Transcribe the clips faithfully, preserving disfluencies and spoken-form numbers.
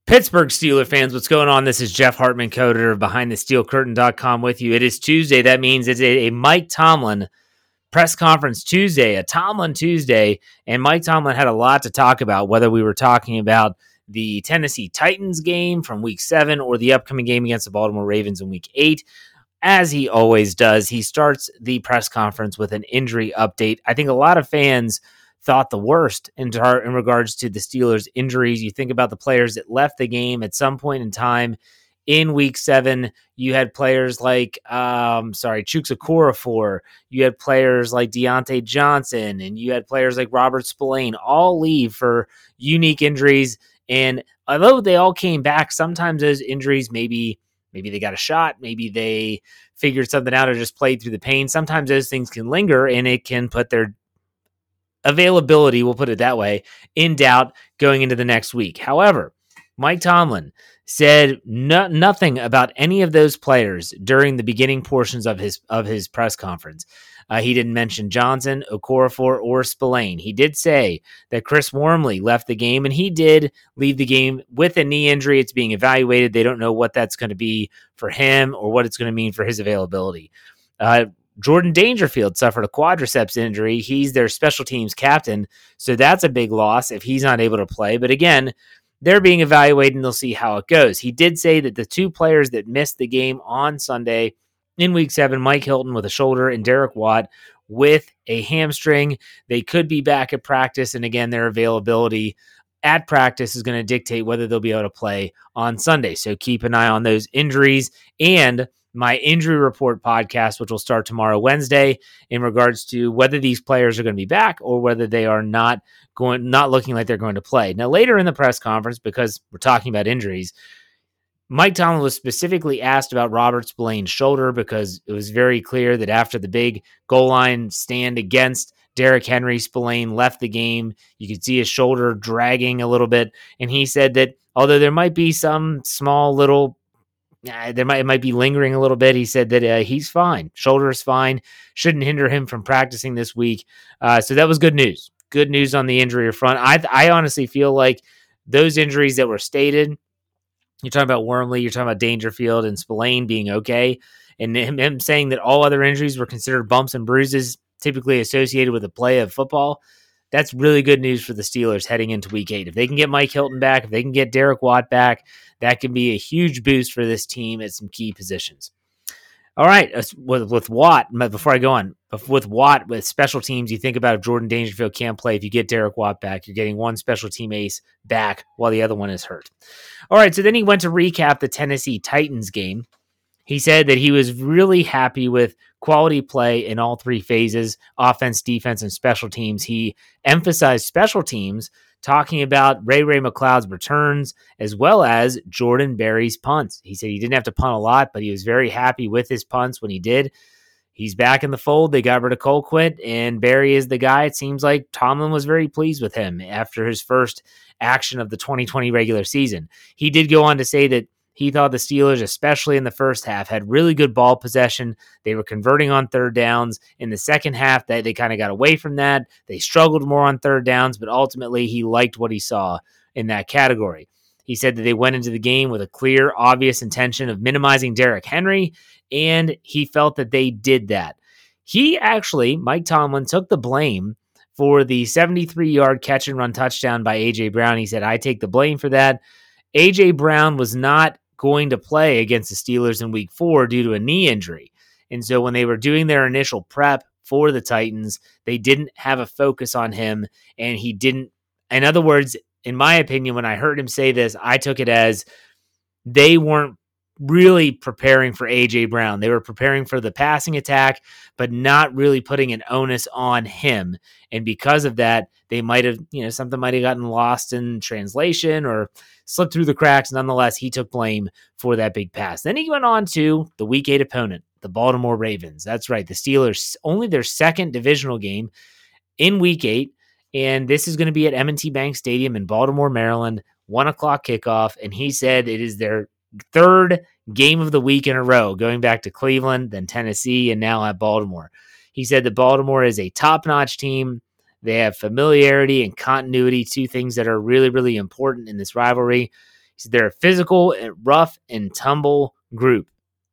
Pittsburgh Steelers fans, what's going on? This is Jeff Hartman, coder of behind the steel curtain dot com with you. It is Tuesday. That means it's a, a Mike Tomlin press conference Tuesday, a Tomlin Tuesday, and Mike Tomlin had a lot to talk about, whether we were talking about the Tennessee Titans game from week seven or the upcoming game against the Baltimore Ravens in week eight. As he always does, he starts the press conference with an injury update. I think a lot of fans thought the worst in, tar- in regards to the Steelers' injuries. You think about the players that left the game at some point in time in week seven. You had players like, um, sorry, Chuks Okorafor. You had players like Deontay Johnson, and you had players like Robert Spillane all leave for unique injuries. And although they all came back, sometimes those injuries, maybe maybe they got a shot, maybe they figured something out or just played through the pain. Sometimes those things can linger, and it can put their availability, we'll put it that way, in doubt going into the next week. However, Mike Tomlin said no, nothing about any of those players during the beginning portions of his of his press conference. Uh, he didn't mention Johnson, Okorafor, or Spillane. He did say that Chris Wormley left the game, and he did leave the game with a knee injury. It's being evaluated. They don't know what that's going to be for him or what it's going to mean for his availability. Uh, Jordan Dangerfield suffered a quadriceps injury. He's their special teams captain, so that's a big loss if he's not able to play. But again, they're being evaluated, and they'll see how it goes. He did say that the two players that missed the game on Sunday in week seven, Mike Hilton with a shoulder and Derek Watt with a hamstring, they could be back at practice, and again, their availability at practice is going to dictate whether they'll be able to play on Sunday. So keep an eye on those injuries and my injury report podcast, which will start tomorrow, Wednesday, in regards to whether these players are going to be back or whether they are not going, not looking like they're going to play. Now, later in the press conference, because we're talking about injuries, Mike Tomlin was specifically asked about Robert Spillane's shoulder because it was very clear that after the big goal line stand against Derrick Henry, Spillane left the game. You could see his shoulder dragging a little bit, and he said that although there might be some small little Uh, there might it might be lingering a little bit. He said that uh, he's fine. Shoulder is fine. Shouldn't hinder him from practicing this week. Uh, so that was good news. Good news on the injury front. I I honestly feel like those injuries that were stated, you're talking about Wormley, you're talking about Dangerfield and Spillane being okay, and him, him saying that all other injuries were considered bumps and bruises typically associated with the play of football. That's really good news for the Steelers heading into week eight. If they can get Mike Hilton back, if they can get Derek Watt back, that can be a huge boost for this team at some key positions. All right, with, with Watt, before I go on, with Watt, with special teams, you think about if Jordan Dangerfield can't play, if you get Derek Watt back, you're getting one special team ace back while the other one is hurt. All right, so then he went to recap the Tennessee Titans game. He said that he was really happy with quality play in all three phases, offense, defense, and special teams. He emphasized special teams, talking about Ray Ray McCloud's returns as well as Jordan Berry's punts. He said he didn't have to punt a lot, but he was very happy with his punts when he did. He's back in the fold. They got rid of Colquitt, and Berry is the guy. It seems like Tomlin was very pleased with him after his first action of the twenty twenty regular season. He did go on to say that he thought the Steelers, especially in the first half, had really good ball possession. They were converting on third downs. In the second half, they, they kind of got away from that. They struggled more on third downs, but ultimately he liked what he saw in that category. He said that they went into the game with a clear, obvious intention of minimizing Derrick Henry, and he felt that they did that. He actually, Mike Tomlin, took the blame for the seventy-three-yard catch-and-run touchdown by A J. Brown. He said, I take the blame for that. A J. Brown was not going to play against the Steelers in week four due to a knee injury. And so when they were doing their initial prep for the Titans, they didn't have a focus on him, and he didn't, in other words, in my opinion, when I heard him say this, I took it as they weren't really preparing for A J. Brown. They were preparing for the passing attack, but not really putting an onus on him. And because of that, they might have, you know, something might have gotten lost in translation or slipped through the cracks. Nonetheless, he took blame for that big pass. Then he went on to the week eight opponent, the Baltimore Ravens. That's right. The Steelers, only their second divisional game in week eight. And this is going to be at M and T Bank Stadium in Baltimore, Maryland, one o'clock kickoff. And he said it is their third game of the week in a row, going back to Cleveland, then Tennessee, and now at Baltimore. He said that Baltimore is a top-notch team. They have familiarity and continuity, two things that are really, really important in this rivalry. He said they're a physical, rough, and tumble group.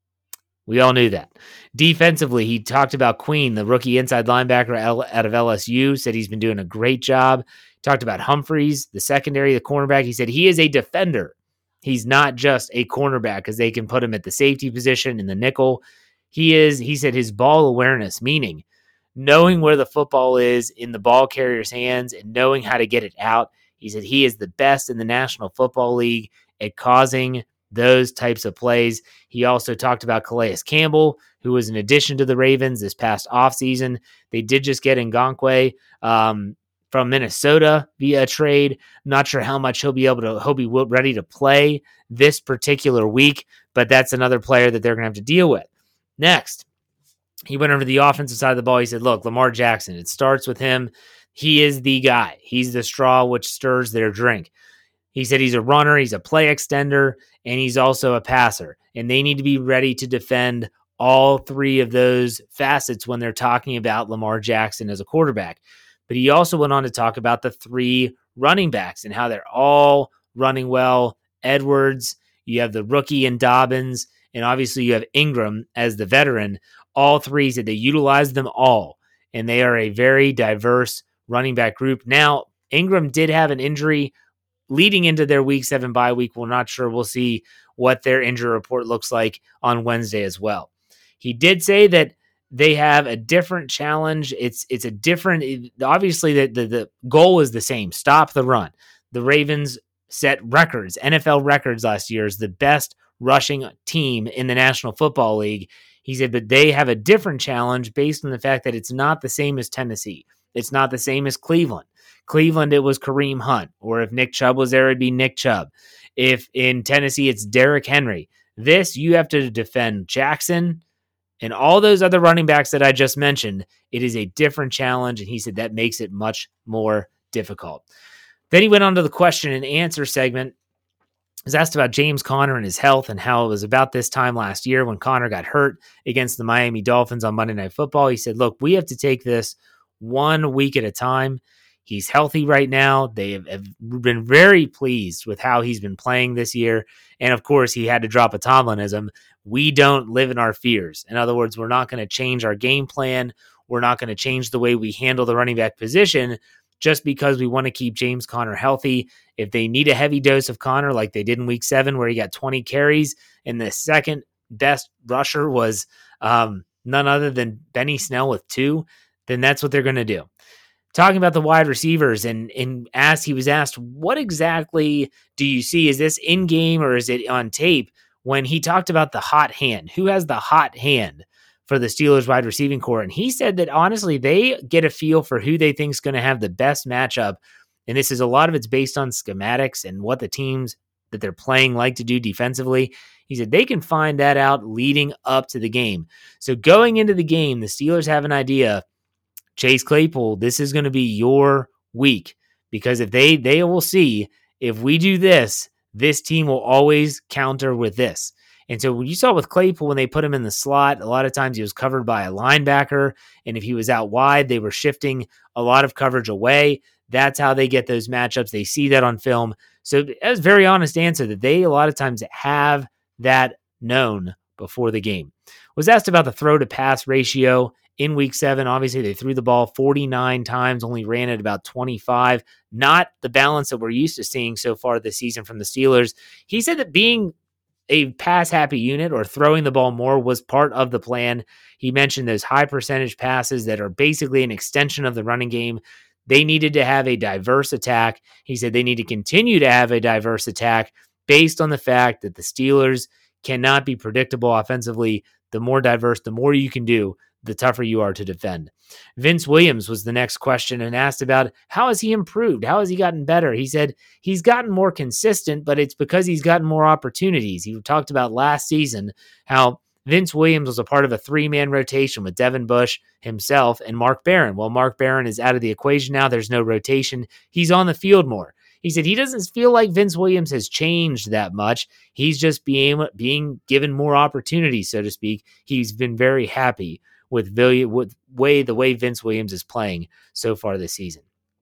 We all knew that. Defensively, he talked about Queen, the rookie inside linebacker out of L S U, said he's been doing a great job. Talked about Humphreys, the secondary, the cornerback. He said he is a defender. He's not just a cornerback because they can put him at the safety position in the nickel. He is, he said, his ball awareness, meaning knowing where the football is in the ball carrier's hands and knowing how to get it out. He said he is the best in the National Football League at causing those types of plays. He also talked about Calais Campbell, who was an addition to the Ravens this past offseason. They did just get Ngakoue um, from Minnesota via a trade. Not sure how much he'll be able to, he'll be ready to play this particular week, but that's another player that they're going to have to deal with. Next, he went over the offensive side of the ball. He said, look, Lamar Jackson, it starts with him. He is the guy. He's the straw which stirs their drink. He said he's a runner, he's a play extender, and he's also a passer. And they need to be ready to defend all three of those facets when they're talking about Lamar Jackson as a quarterback. But he also went on to talk about the three running backs and how they're all running well. Edwards, you have the rookie in Dobbins, and obviously you have Ingram as the veteran. All three said they utilize them all, and they are a very diverse running back group. Now, Ingram did have an injury leading into their week seven bye week. We're not sure. We'll see what their injury report looks like on Wednesday as well. He did say that they have a different challenge. It's it's a different, obviously the, the, the goal is the same. Stop the run. The Ravens set records, N F L records last year as the best rushing team in the National Football League. He said, but they have a different challenge based on the fact that it's not the same as Tennessee. It's not the same as Cleveland. Cleveland, it was Kareem Hunt, or if Nick Chubb was there, it'd be Nick Chubb. If in Tennessee, it's Derrick Henry. This, you have to defend Jackson and all those other running backs that I just mentioned. It is a different challenge, and he said that makes it much more difficult. Then he went on to the question and answer segment. He was asked about James Conner and his health and how it was about this time last year when Conner got hurt against the Miami Dolphins on Monday Night Football. He said, look, we have to take this one week at a time. He's healthy right now. They have, have been very pleased with how he's been playing this year. And of course, he had to drop a Tomlinism. We don't live in our fears. In other words, we're not going to change our game plan. We're not going to change the way we handle the running back position just because we want to keep James Conner healthy. If they need a heavy dose of Conner like they did in week seven, where he got twenty carries and the second best rusher was um, none other than Benny Snell with two, then that's what they're going to do. Talking about the wide receivers, and, and asked, he was asked, what exactly do you see? Is this in-game or is it on tape? When he talked about the hot hand, who has the hot hand for the Steelers wide receiving core? And he said that honestly, they get a feel for who they think is going to have the best matchup. And this is a lot of it's based on schematics and what the teams that they're playing like to do defensively. He said they can find that out leading up to the game. So going into the game, the Steelers have an idea. Chase Claypool, this is going to be your week, because if they they will see, if we do this, this team will always counter with this. And so when you saw with Claypool, when they put him in the slot, a lot of times he was covered by a linebacker, and if he was out wide, they were shifting a lot of coverage away. That's how they get those matchups. They see that on film. So that's a very honest answer, that they a lot of times have that known before the game. Was asked about the throw to pass ratio in week seven. Obviously, they threw the ball forty-nine times, only ran it about twenty-five. Not the balance that we're used to seeing so far this season from the Steelers. He said that being a pass-happy unit or throwing the ball more was part of the plan. He mentioned those high percentage passes that are basically an extension of the running game. They needed to have a diverse attack. He said they need to continue to have a diverse attack based on the fact that the Steelers cannot be predictable offensively. The more diverse, the more you can do, the tougher you are to defend. Vince Williams was the next question, and asked about how has he improved? How has he gotten better? He said he's gotten more consistent, but it's because he's gotten more opportunities. He talked about last season how Vince Williams was a part of a three-man rotation with Devin Bush, himself, and Mark Barron. Well, Mark Barron is out of the equation now. There's no rotation. He's on the field more. He said he doesn't feel like Vince Williams has changed that much. He's just being, being given more opportunities, so to speak. He's been very happy with, with way, the way Vince Williams is playing so far this season.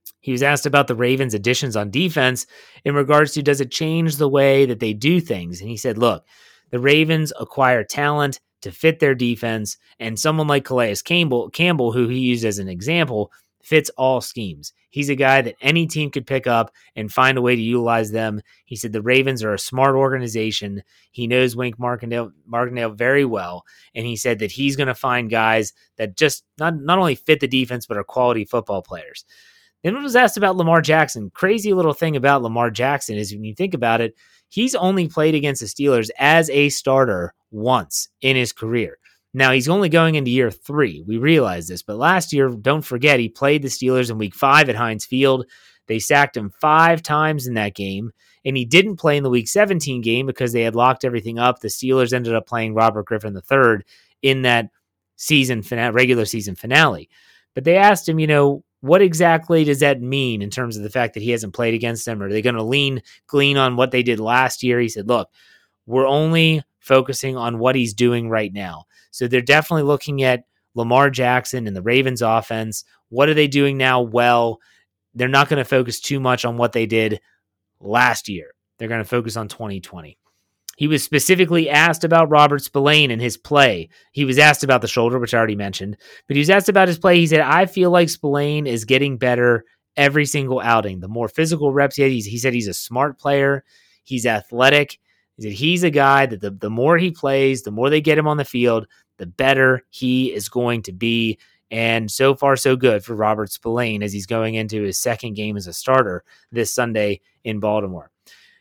He was asked about the Ravens' additions on defense in regards to, does it change the way that they do things? And he said, look, the Ravens acquire talent to fit their defense, and someone like Calais Campbell, Campbell, who he used as an example, fits all schemes. He's a guy that any team could pick up and find a way to utilize them. He said the Ravens are a smart organization. He knows Wink Martindale, Martindale very well, and he said that he's going to find guys that just not, not only fit the defense, but are quality football players. Then when was asked about Lamar Jackson, crazy little thing about Lamar Jackson is when you think about it, he's only played against the Steelers as a starter once in his career. Now, he's only going into year three. We realize this, but last year, don't forget, he played the Steelers in week five at Heinz Field. They sacked him five times in that game, and he didn't play in the week seventeen game because they had locked everything up. The Steelers ended up playing Robert Griffin the third in that season finale, regular season finale. But they asked him, you know, what exactly does that mean in terms of the fact that he hasn't played against them? Are they going to lean, glean on what they did last year? He said, look, we're only focusing on what he's doing right now. So they're definitely looking at Lamar Jackson and the Ravens offense. What are they doing now? Well, they're not going to focus too much on what they did last year. They're going to focus on twenty twenty. He was specifically asked about Robert Spillane and his play. He was asked about the shoulder, which I already mentioned, but he was asked about his play. He said, I feel like Spillane is getting better every single outing. The more physical reps he has, he said he's a smart player. He's athletic. He said he's a guy that the, the more he plays, the more they get him on the field, the better he is going to be. And so far, so good for Robert Spillane as he's going into his second game as a starter this Sunday in Baltimore.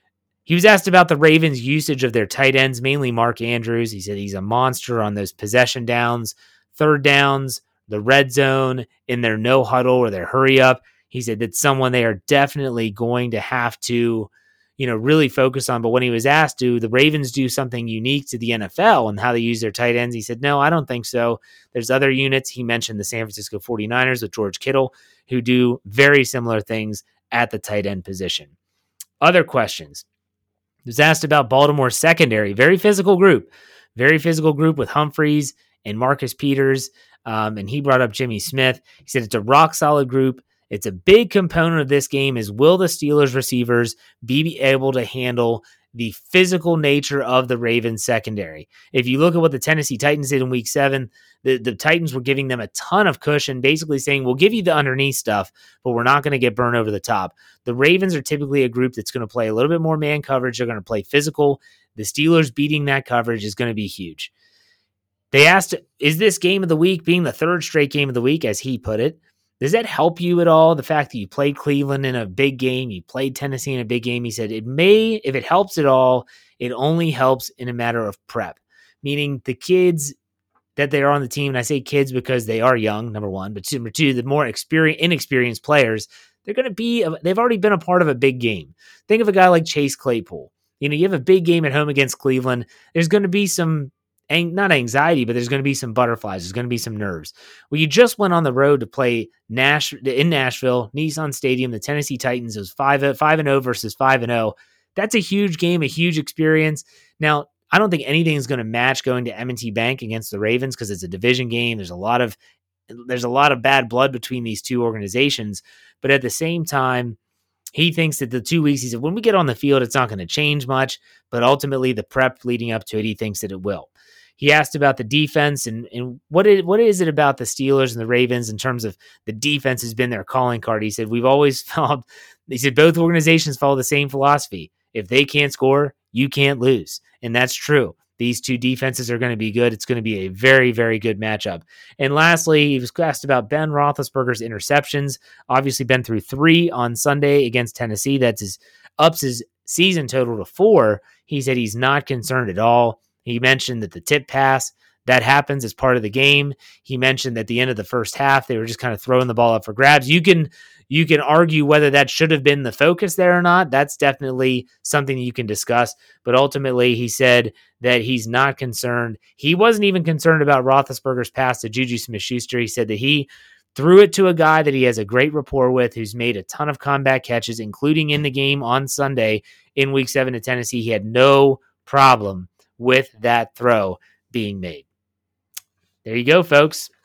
He was asked about the Ravens' usage of their tight ends, mainly Mark Andrews. He said he's a monster on those possession downs, third downs, the red zone, in their no huddle or their hurry up. He said that's someone they are definitely going to have to, you know, really focus on. But when he was asked, do the Ravens do something unique to the N F L and how they use their tight ends? He said, no, I don't think so. There's other units. He mentioned the San Francisco forty-niners with George Kittle, who do very similar things at the tight end position. Other questions. He was asked about Baltimore's secondary, very physical group, very physical group with Humphreys and Marcus Peters. Um, and he brought up Jimmy Smith. He said it's a rock solid group. It's a big component of this game is, will the Steelers receivers be able to handle the physical nature of the Ravens secondary? If you look at what the Tennessee Titans did in week seven, the, the Titans were giving them a ton of cushion, basically saying, we'll give you the underneath stuff, but we're not going to get burned over the top. The Ravens are typically a group that's going to play a little bit more man coverage. They're going to play physical. The Steelers beating that coverage is going to be huge. They asked, is this game of the week, being the third straight game of the week, as he put it, does that help you at all? The fact that you played Cleveland in a big game, you played Tennessee in a big game. He said it may, if it helps at all, it only helps in a matter of prep, meaning the kids that they are on the team. And I say kids because they are young, number one, but number two, the more experienced, inexperienced players, they're going to be, they've already been a part of a big game. Think of a guy like Chase Claypool. You know, you have a big game at home against Cleveland. There's going to be some, not anxiety, but there's going to be some butterflies. There's going to be some nerves. Well, you just went on the road to play Nash in Nashville, Nissan Stadium. The Tennessee Titans, it was five five and zero versus five and zero. That's a huge game, a huge experience. Now, I don't think anything is going to match going to M and T Bank against the Ravens because it's a division game. There's a lot of there's a lot of bad blood between these two organizations, but at the same time, he thinks that the two weeks, he said, when we get on the field, it's not going to change much, but ultimately the prep leading up to it, he thinks that it will. He asked about the defense and, and what, is, what is it about the Steelers and the Ravens in terms of the defense has been their calling card. He said, we've always followed, he said, both organizations follow the same philosophy. If they can't score, you can't lose. And that's true. These two defenses are going to be good. It's going to be a very, very good matchup. And lastly, he was asked about Ben Roethlisberger's interceptions. Obviously been through three on Sunday against Tennessee. That's his ups his season total to four. He said he's not concerned at all. He mentioned that the tip pass, that happens as part of the game. He mentioned at the end of the first half, they were just kind of throwing the ball up for grabs. You can you can argue whether that should have been the focus there or not. That's definitely something you can discuss. But ultimately, he said that he's not concerned. He wasn't even concerned about Roethlisberger's pass to Juju Smith-Schuster. He said that he threw it to a guy that he has a great rapport with, who's made a ton of comeback catches, including in the game on Sunday in Week seven to Tennessee. He had no problem with that throw being made. There you go, folks.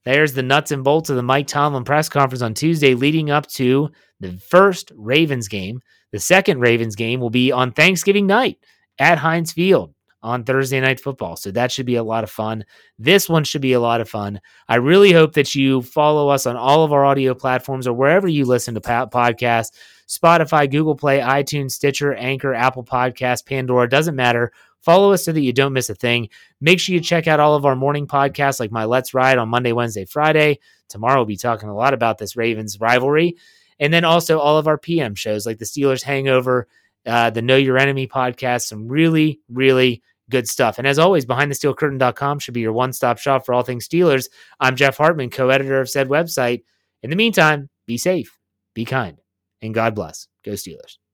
There's the nuts and bolts of the Mike Tomlin press conference on Tuesday leading up to the first Ravens game. The second Ravens game will be on Thanksgiving night at Heinz Field on Thursday Night Football. So that should be a lot of fun. This one should be a lot of fun. I really hope that you follow us on all of our audio platforms or wherever you listen to podcasts, Spotify, Google Play, iTunes, Stitcher, Anchor, Apple Podcasts, Pandora, doesn't matter. Follow us so that you don't miss a thing. Make sure you check out all of our morning podcasts like My Let's Ride on Monday, Wednesday, Friday. Tomorrow we'll be talking a lot about this Ravens rivalry. And then also all of our P M shows like the Steelers Hangover, uh, the Know Your Enemy podcast, some really, really good stuff. And as always, behind the steel curtain dot com should be your one-stop shop for all things Steelers. I'm Jeff Hartman, co-editor of said website. In the meantime, be safe, be kind, and God bless. Go Steelers.